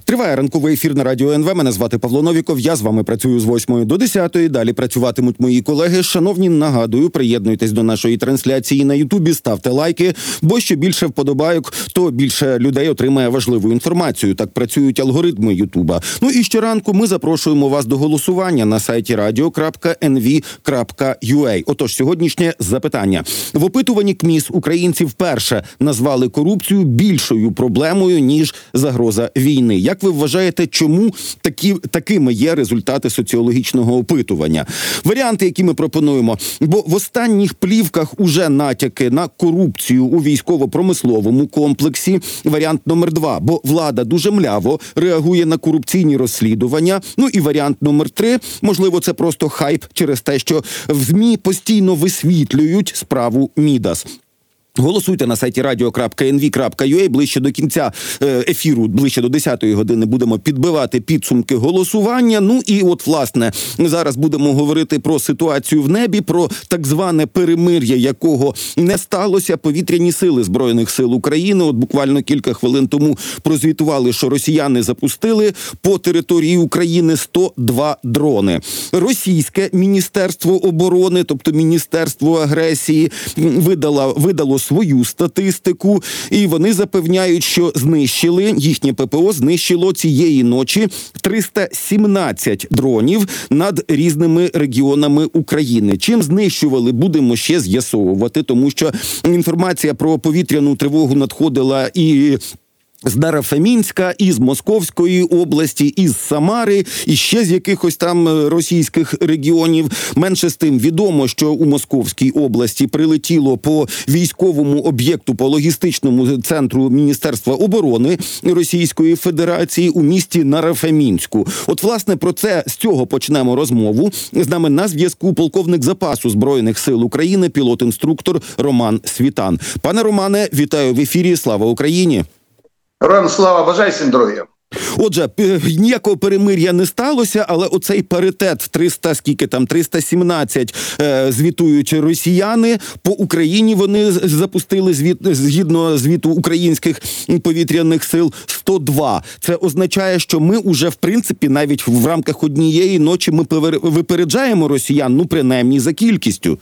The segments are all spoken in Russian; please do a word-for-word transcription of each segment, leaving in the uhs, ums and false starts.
Триває ранковий ефір на Радіо ен ве. Мене звати Павло Новіков. Я з вами працюю з восьмої до десятої. Далі працюватимуть мої колеги. Шановні, нагадую, приєднуйтесь до нашої трансляції на Ютубі, ставте лайки, бо що більше вподобайок, то більше людей отримає важливу інформацію. Так працюють алгоритми Ютуба. Ну і щоранку ми запрошуємо вас до голосування на сайті радіо крапка ен ві крапка ю а. Отож, сьогоднішнє запитання. В опитуванні КМІС українці вперше назвали корупцію більшою проблемою, ніж загроза війни. Як ви вважаєте, чому такі, такими є результати соціологічного опитування? Варіанти, які ми пропонуємо. Бо в останніх плівках уже натяки на корупцію у військово-промисловому комплексі. Варіант номер два. Бо влада дуже мляво реагує на корупційні розслідування. Ну і варіант номер три. Можливо, це просто хайп через те, що в ЗМІ постійно висвітлюють справу Мідас. Голосуйте на сайті радіо крапка ен ві крапка ю а. Ближче до кінця ефіру, ближче до десятої години будемо підбивати підсумки голосування. Ну і от, власне, зараз будемо говорити про ситуацію в небі, про так зване перемир'я, якого не сталося. Повітряні сили Збройних сил України от буквально кілька хвилин тому прозвітували, що росіяни запустили по території України сто два дрони. Російське Міністерство оборони, тобто Міністерство агресії, видало, видало свою статистику, і вони запевняють, що знищили, їхнє пе пе о знищило цієї ночі триста сімнадцять дронів над різними регіонами України. Чим знищували, будемо ще з'ясовувати, тому що інформація про повітряну тривогу надходила і з Нарафамінська, із Московської області, із Самари, і ще з якихось там російських регіонів. Менше з тим відомо, що у Московській області прилетіло по військовому об'єкту, по логістичному центру Міністерства оборони Російської Федерації у місті Нарафамінську. От, власне, про це, з цього почнемо розмову. З нами на зв'язку полковник запасу Збройних сил України, пілот-інструктор Роман Світан. Пане Романе, вітаю в ефірі. Слава Україні! Героям слава, бажаю всім здоров'я. Отже, ніякого перемир'я не сталося, але оцей паритет триста, скільки там, триста сімнадцять е, звітують росіяни. По Україні вони запустили звіт, згідно звіту українських повітряних сил, сто два. Це означає, що ми уже, в принципі, навіть в рамках однієї ночі ми випереджаємо росіян, ну, принаймні, за кількістю.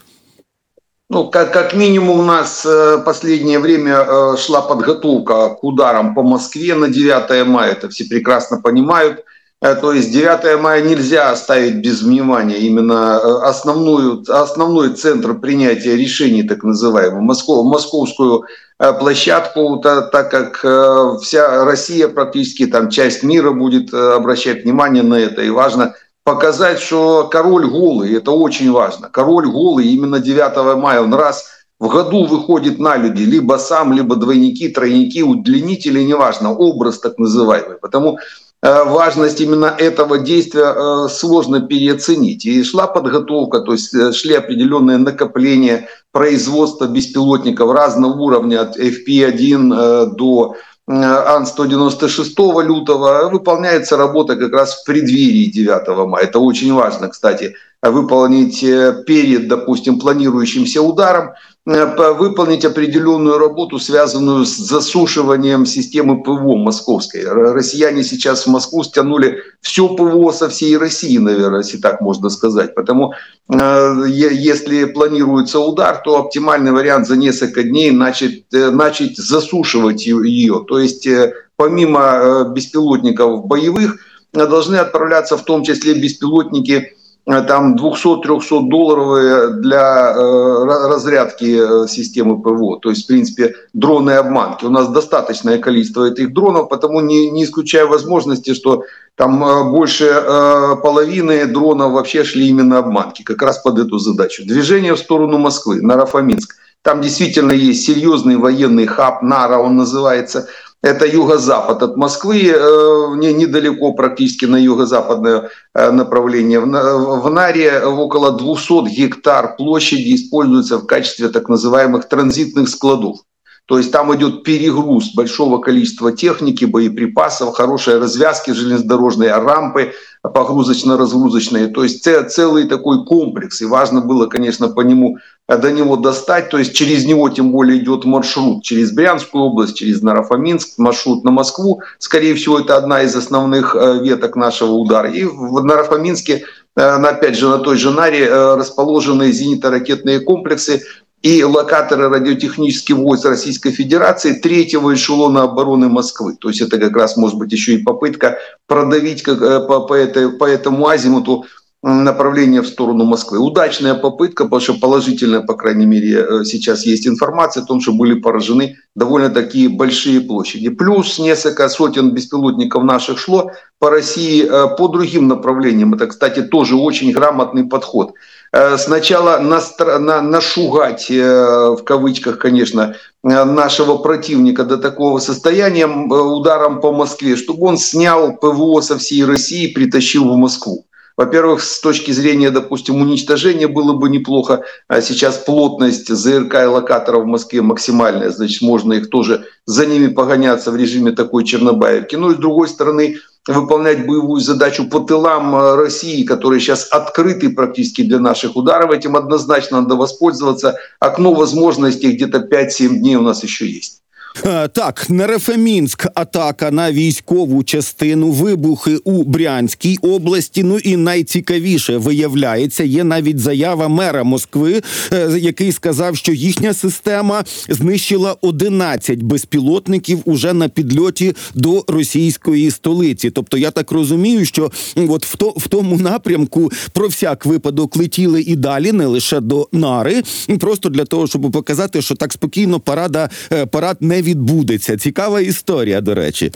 Ну, как, как минимум у нас э, последнее время э, шла подготовка к ударам по Москве на девятое мая, это все прекрасно понимают. Э, то есть девятое мая нельзя оставить без внимания, именно э, основную, основной центр принятия решений, так называемую, Москов, московскую э, площадку, та, так как э, вся Россия, практически там часть мира будет э, обращать внимание на это, и важно показать, что король голый, это очень важно. Король голый именно девятого мая, он раз в году выходит на люди, либо сам, либо двойники, тройники, удлинители, неважно, образ так называемый. Потому э, важность именно этого действия э, сложно переоценить. И шла подготовка, то есть э, шли определенные накопления производства беспилотников разного уровня, от эф пи один э, до Ан сто девяносто шесть лютого. Выполняется работа как раз в преддверии девятого мая. Это очень важно, кстати, выполнить перед, допустим, планирующимся ударом, выполнить определенную работу, связанную с засушиванием системы ПВО московской. Россияне сейчас в Москву стянули все ПВО со всей России, наверное, если так можно сказать. Потому если планируется удар, то оптимальный вариант за несколько дней начать, начать засушивать ее. То есть помимо беспилотников боевых должны отправляться в том числе беспилотники там двухсот-трехсот долларовые для э, разрядки системы ПВО. То есть, в принципе, дроны-обманки. У нас достаточное количество этих дронов, потому не, не исключаю возможности, что там э, больше э, половины дронов вообще шли именно обманки, как раз под эту задачу. Движение в сторону Москвы, Нарафаминск. Там действительно есть серьезный военный хаб, Нара он называется. Это юго-запад от Москвы, э, недалеко практически на юго-западное э, направление. В, в Наре около двухсот гектар площади используются в качестве так называемых транзитных складов. То есть там идет перегруз большого количества техники, боеприпасов, хорошие развязки железнодорожные, рампы погрузочно-разгрузочные. То есть целый такой комплекс. И важно было, конечно, по нему, до него достать. То есть через него тем более идет маршрут через Брянскую область, через Наро-Фоминск, маршрут на Москву. Скорее всего, это одна из основных веток нашего удара. И в Наро-Фоминске, опять же, на той же Наре расположены зенитно-ракетные комплексы и локаторы радиотехнических войск Российской Федерации третьего эшелона обороны Москвы. То есть это как раз может быть еще и попытка продавить как, по, по, этой, по этому азимуту направление в сторону Москвы. Удачная попытка, потому что положительная, по крайней мере, сейчас есть информация о том, что были поражены довольно такие большие площади. Плюс несколько сотен беспилотников наших шло по России по другим направлениям. Это, кстати, тоже очень грамотный подход. Сначала настро... на... нашугать, в кавычках, конечно, нашего противника до такого состояния ударом по Москве, чтобы он снял ПВО со всей России и притащил в Москву. Во-первых, с точки зрения, допустим, уничтожения было бы неплохо. А сейчас плотность ЗРК и локаторов в Москве максимальная, значит, можно их тоже за ними погоняться в режиме такой чернобаевки. Ну и с другой стороны, выполнять боевую задачу по тылам России, которые сейчас открыты практически для наших ударов. Этим однозначно надо воспользоваться. Окно возможностей где-то пять-семь дней у нас еще есть. Так, Наро-Фомінськ, атака на військову частину, вибухи у Брянській області. Ну і найцікавіше, виявляється, є навіть заява мера Москви, який сказав, що їхня система знищила одинадцять безпілотників уже на підльоті до російської столиці. Тобто я так розумію, що от в, то, в тому напрямку про всяк випадок летіли і далі, не лише до Нари, просто для того, щоб показати, що так спокійно парада, парад не відбудеться. Цікава історія, до речі.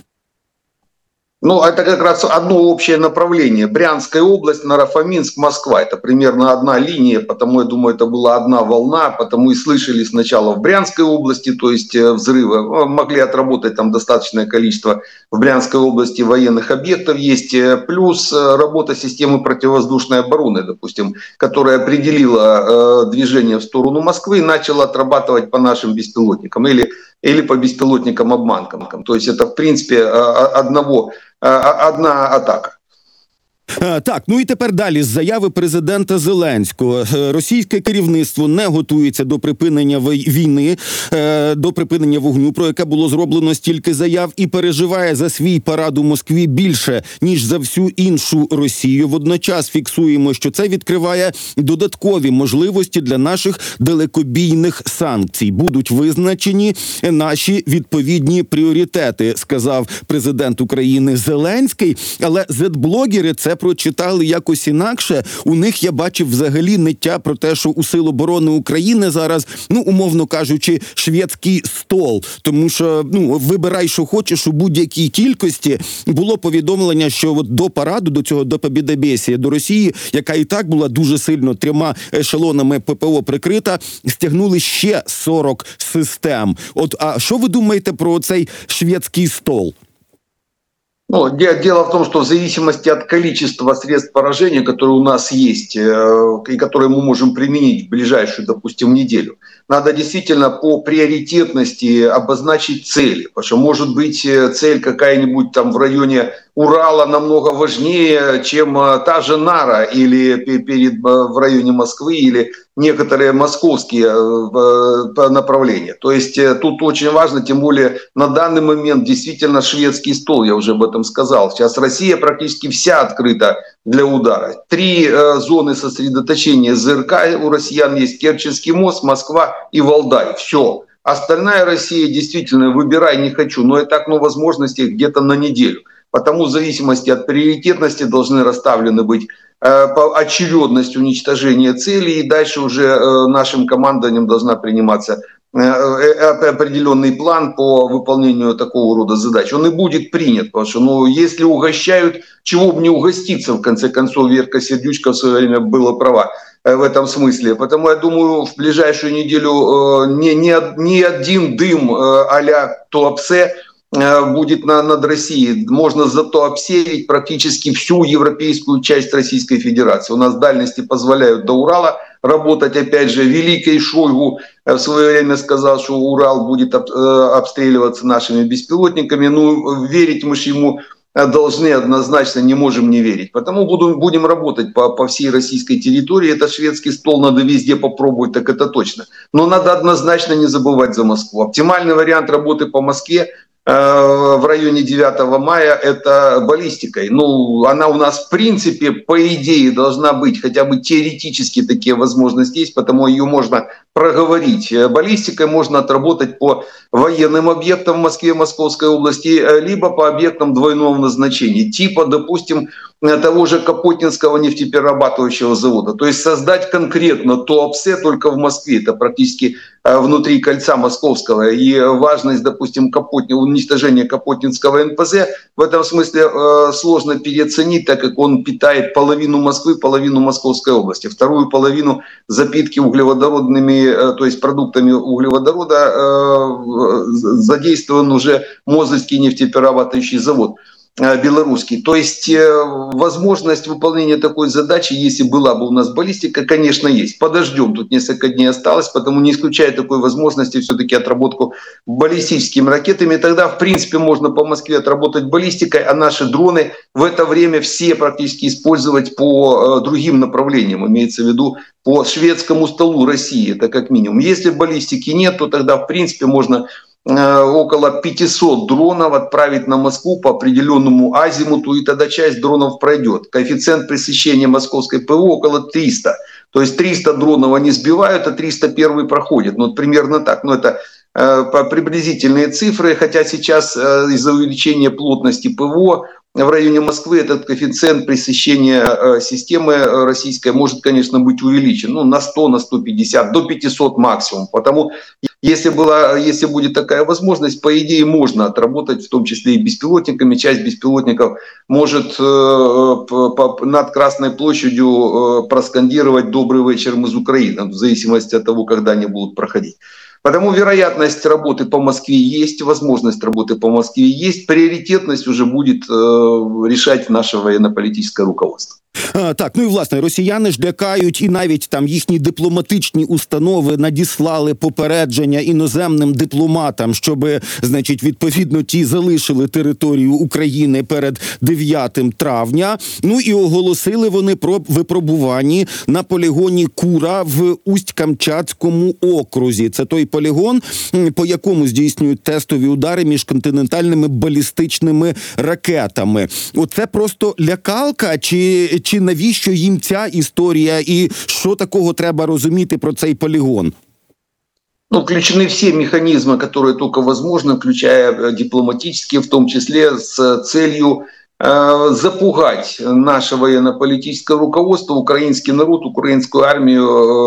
Ну, это как раз одно общее направление. Брянская область, Наро-Фоминск, Москва. Это примерно одна линия, потому, я думаю, это была одна волна, потому и слышали сначала в Брянской области, то есть взрывы. Могли отработать там достаточное количество в Брянской области военных объектов есть. Плюс работа системы противовоздушной обороны, допустим, которая определила движение в сторону Москвы и начала отрабатывать по нашим беспилотникам или, или по беспилотникам-обманкам. То есть это, в принципе, одного... одна атака. Так, ну і тепер далі з заяви президента Зеленського. Російське керівництво не готується до припинення війни, до припинення вогню, про яке було зроблено стільки заяв, і переживає за свій парад у Москві більше, ніж за всю іншу Росію. Водночас фіксуємо, що це відкриває додаткові можливості для наших далекобійних санкцій. Будуть визначені наші відповідні пріоритети, сказав президент України Зеленський, але зет-блогери це прочитали якось інакше. У них, я бачив, взагалі ниття про те, що у Сил оборони України зараз, ну, умовно кажучи, шведський стол. Тому що, ну, вибирай, що хочеш у будь-якій кількості. Було повідомлення, що от до параду, до цього, до Побєдобєсія, до Росії, яка і так була дуже сильно трьома ешелонами ППО прикрита, стягнули ще сорок систем. От, а що ви думаєте про цей шведський стол? Ну, дело в том, что в зависимости от количества средств поражения, которые у нас есть и которые мы можем применить в ближайшую, допустим, неделю, надо действительно по приоритетности обозначить цели. Потому что может быть цель какая-нибудь там в районе Урала намного важнее, чем та же Нара или перед, в районе Москвы, или некоторые московские направления. То есть тут очень важно, тем более на данный момент действительно шведский стол, я уже об этом сказал. Сейчас Россия практически вся открыта для удара. Три зоны сосредоточения ЗРК у россиян есть: Керченский мост, Москва и Валдай. Все. Остальная Россия действительно выбирай не хочу, но это окно возможностей где-то на неделю. Потому в зависимости от приоритетности должны расставлены быть э, по очередность уничтожения целей, и дальше уже э, нашим командованием должна приниматься э, э, определенный план по выполнению такого рода задач. Он и будет принят, потому что, ну, если угощают, чего бы не угоститься, в конце концов, Верка Сердючка в свое время была права э, в этом смысле. Поэтому я думаю, в ближайшую неделю э, ни, ни, ни один дым э, а-ля Туапсе будет на, над Россией. Можно зато обсеять практически всю европейскую часть Российской Федерации. У нас дальности позволяют до Урала работать. Опять же, великий Шойгу в свое время сказал, что Урал будет обстреливаться нашими беспилотниками. Ну, верить мы же ему должны однозначно, не можем не верить. Потому будем, будем работать по, по всей российской территории. Это шведский стол надо везде попробовать, так это точно. Но надо однозначно не забывать за Москву. Оптимальный вариант работы по Москве в районе девятого мая – это баллистикой. Ну, она у нас в принципе, по идее, должна быть, хотя бы теоретически такие возможности есть, потому ее можно проговорить. Баллистикой можно отработать по военным объектам в Москве, Московской области, либо по объектам двойного назначения, типа, допустим, того же Капотнинского нефтеперерабатывающего завода. То есть создать конкретно ТОАПСе только в Москве. Это практически внутри кольца московского. И важность, допустим, Капотни, уничтожения Капотнинского эн пэ зэ в этом смысле э, сложно переоценить, так как он питает половину Москвы, половину Московской области. Вторую половину запитки углеводородными, э, то есть продуктами углеводорода э, задействован уже Мозырский нефтеперерабатывающий завод белорусский. То есть возможность выполнения такой задачи, если была бы у нас баллистика, конечно, есть. Подождем, тут несколько дней осталось, потому не исключая такой возможности все-таки отработку баллистическими ракетами. Тогда, в принципе, можно по Москве отработать баллистикой, а наши дроны в это время все практически использовать по другим направлениям, имеется в виду по шведскому столу России, это как минимум. Если баллистики нет, то тогда, в принципе, можно около пятисот дронов отправить на Москву по определенному азимуту, и тогда часть дронов пройдет. Коэффициент пресечения московской ПВО около триста. То есть триста дронов они сбивают, а триста первый проходит. Ну, примерно так. Но это э, приблизительные цифры, хотя сейчас э, из-за увеличения плотности ПВО в районе Москвы этот коэффициент пресыщения э, системы российской может, конечно, быть увеличен. Ну, на сто, на сто пятьдесят, до пятисот максимум. Потому если, была, если будет такая возможность, по идее, можно отработать, в том числе и беспилотниками. Часть беспилотников может э, по, над Красной площадью э, проскандировать «Добрый вечер, мы из Украины», в зависимости от того, когда они будут проходить. Потому вероятность работы по Москве есть, возможность работы по Москве есть, приоритетность уже будет е, решать наше воєнно-політичне руководство. А, так, ну і власне, росіяни ж лякають, і навіть там їхні дипломатичні установи надіслали попередження іноземним дипломатам, щоб, значить, відповідно ті залишили територію України перед дев'ятим травня. Ну і оголосили вони про випробування на полігоні Кура в Усть-Камчатському окрузі. Це той полігон, по якому здійснюють тестові удари міжконтинентальними балістичними ракетами. Оце просто лякалка, чи, чи навіщо їм ця історія, і що такого треба розуміти про цей полігон? Ну, включены все механизмы, которые только возможно, включая дипломатические, в том числе с целью э, запугать наше военно-политическое руководство, украинский народ, украинскую армию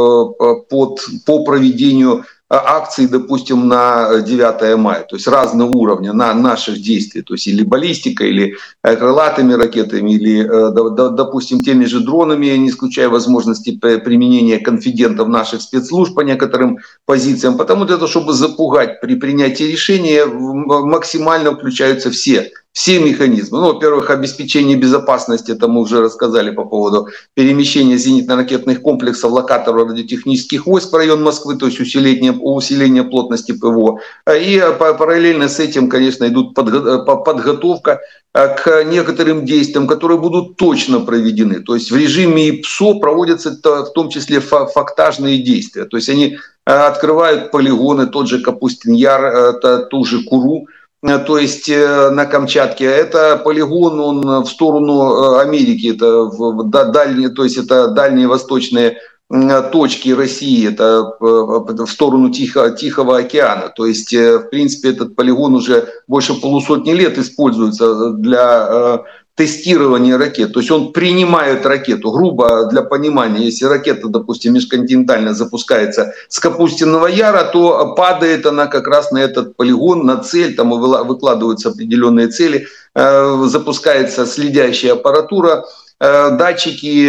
э, под, по проведению акций, допустим, на девятое мая, то есть разного уровня на наших действий, то есть или баллистикой, или крылатыми ракетами, или, допустим, теми же дронами, не исключая возможности применения конфидентов наших спецслужб по некоторым позициям. Потому что, чтобы запугать при принятии решения, максимально включаются все Все механизмы. Ну, во-первых, обеспечение безопасности, это мы уже рассказали по поводу перемещения зенитно-ракетных комплексов, локаторов радиотехнических войск в район Москвы, то есть усиление, усиление плотности ПВО. И параллельно с этим, конечно, идут подготовка к некоторым действиям, которые будут точно проведены. То есть в режиме ПСО проводятся в том числе фактажные действия. То есть они открывают полигоны, тот же Капустин-Яр, ту же Куру, то есть на Камчатке. Это полигон, он в сторону Америки, это в дальние, то есть это дальние восточные точки России, это в сторону Тихо, Тихого океана. То есть, в принципе, этот полигон уже больше полусотни лет используется для тестирования ракет. То есть он принимает ракету. Грубо для понимания, если ракета, допустим, межконтинентально запускается с Капустинного Яра, то падает она как раз на этот полигон, на цель, там выкладываются определенные цели, запускается следящая аппаратура, датчики,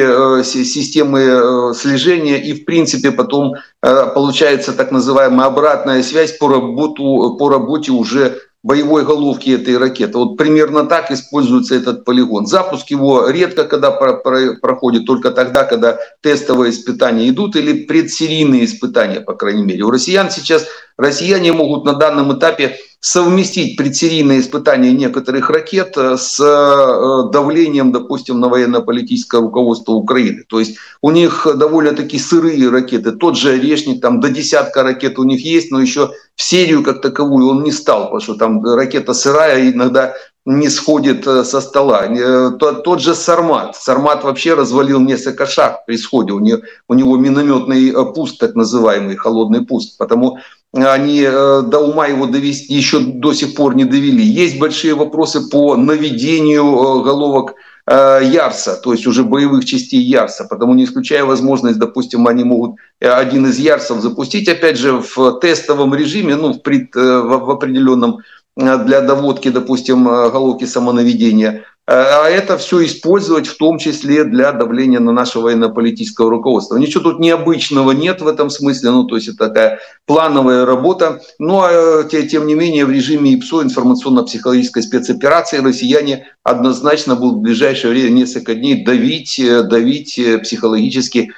системы слежения, и в принципе потом получается так называемая обратная связь по, работу, по работе уже боевой головки этой ракеты. Вот примерно так используется этот полигон. Запуск его редко когда про- про- проходит, только тогда, когда тестовые испытания идут или предсерийные испытания, по крайней мере. У россиян сейчас, россияне могут на данном этапе совместить предсерийные испытания некоторых ракет с давлением, допустим, на военно-политическое руководство Украины. То есть у них довольно-таки сырые ракеты. Тот же «Орешник», там до десятка ракет у них есть, но еще в серию как таковую он не стал, потому что там ракета сырая, иногда не сходит со стола. Тот, тот же «Сармат». «Сармат» вообще развалил несколько шахт при сходе. У него, у него минометный пуст, так называемый, холодный пуст. Потому они до ума его довести еще до сих пор не довели. Есть большие вопросы по наведению головок Ярса, то есть уже боевых частей Ярса, потому не исключая возможность, допустим, они могут один из Ярсов запустить, опять же, в тестовом режиме, ну, в, пред, в определенном для доводки, допустим, головки самонаведения. А это все использовать в том числе для давления на наше военно-политическое руководство. Ничего тут необычного нет в этом смысле, ну то есть это такая плановая работа. Но тем не менее в режиме ИПСО, информационно-психологической спецоперации, россияне однозначно будут в ближайшее время, несколько дней, давить, давить психологически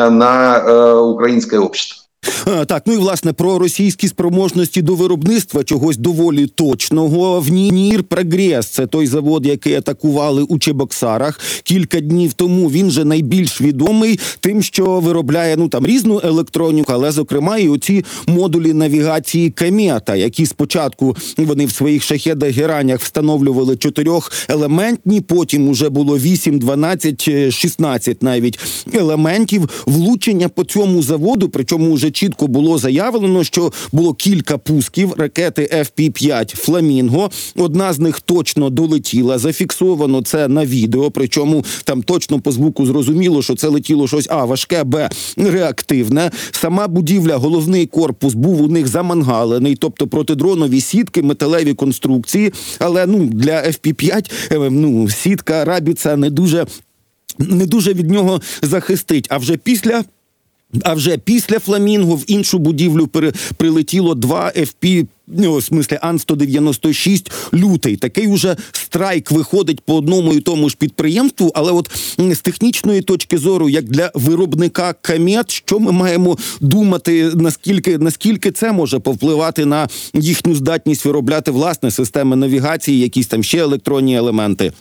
на украинское общество. Так, ну і власне про російські спроможності до виробництва чогось доволі точного. В НІР Прогрес, це той завод, який атакували у Чебоксарах кілька днів тому. Він же найбільш відомий тим, що виробляє ну там різну електроніку, але зокрема і оці модулі навігації «Комета», які спочатку вони в своїх шахедах-геранях встановлювали чотирьохелементні, потім уже було вісім, дванадцять, шістнадцять навіть елементів. Влучення по цьому заводу, причому вже чітко було заявлено, що було кілька пусків ракети еф пі п'ять «Фламінго». Одна з них точно долетіла, зафіксовано це на відео, причому там точно по звуку зрозуміло, що це летіло щось А, важке, Б, реактивне. Сама будівля, головний корпус був у них замангалений, тобто протидронові сітки, металеві конструкції, але ну для еф пі п'ять ну, сітка Рабіца не дуже, не дуже від нього захистить. А вже після А вже після «Фламінго» в іншу будівлю при, прилетіло два еф пі, ну, в смислі Ан сто дев'яносто шість «Лютий». Такий уже страйк виходить по одному і тому ж підприємству, але от з технічної точки зору, як для виробника «Комет», що ми маємо думати, наскільки, наскільки це може повпливати на їхню здатність виробляти власне системи навігації, якісь там ще електронні елементи?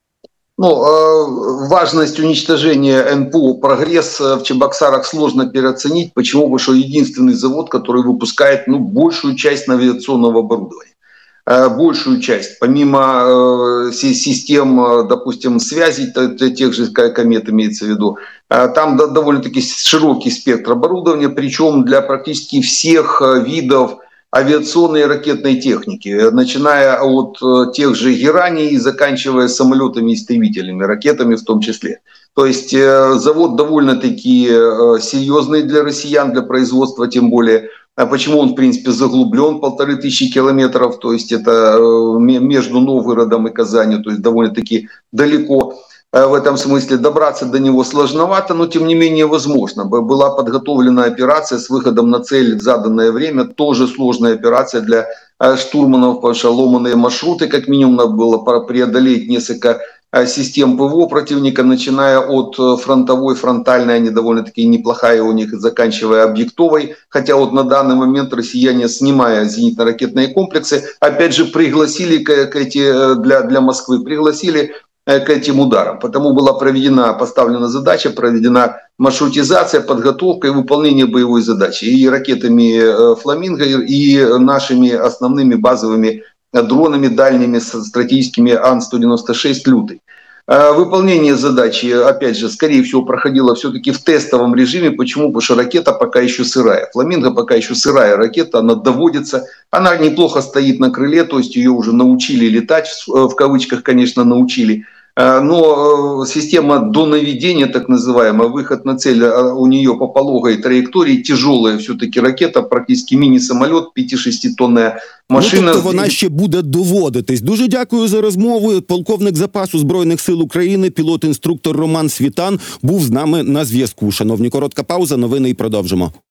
Ну, важность уничтожения ен пе о «Прогресс» в Чебоксарах сложно переоценить. Почему? Потому что единственный завод, который выпускает ну, большую часть навигационного оборудования. Большую часть. Помимо систем, допустим, связи, тех же «Комет» имеется в виду, там довольно-таки широкий спектр оборудования, причем для практически всех видов авиационной и ракетной техники, начиная от тех же гераний и заканчивая самолетами-истребителями, ракетами в том числе. То есть завод довольно-таки серьезный для россиян, для производства тем более. Почему он, в принципе, заглублен полторы тысячи километров, то есть это между Новгородом и Казанью, то есть довольно-таки далеко. В этом смысле добраться до него сложновато, но тем не менее возможно. Была подготовлена операция с выходом на цель в заданное время. Тоже сложная операция для штурманов, потому что ломаные маршруты, как минимум, надо было преодолеть несколько систем ПВО противника, начиная от фронтовой, фронтальной, они довольно-таки неплохая у них, заканчивая объектовой. Хотя вот на данный момент россияне, снимая зенитно-ракетные комплексы, опять же пригласили к, к эти, для, для Москвы, пригласили к этим ударам. Потому была проведена, поставлена задача, проведена маршрутизация, подготовка и выполнение боевой задачи. И ракетами «Фламинго», и нашими основными базовыми дронами дальними стратегическими Ан сто девяносто шесть «Лютый». Выполнение задачи, опять же, скорее всего, проходило все-таки в тестовом режиме. Почему? Потому что ракета пока еще сырая. «Фламинго» пока еще сырая ракета, она доводится. Она неплохо стоит на крыле, то есть ее уже научили летать, в кавычках, конечно, научили. Но система донаведения, так называемая, выход на цель у нее по пологой траектории, тяжелая все-таки ракета, практически міні-самоліт, п'яти-шеститонна машина. Ну, тобто вона ще буде доводитись. Дуже дякую за розмову. Полковник запасу Збройних сил України, пілот-інструктор Роман Світан був з нами на зв'язку. Шановні, коротка пауза, новини і продовжимо.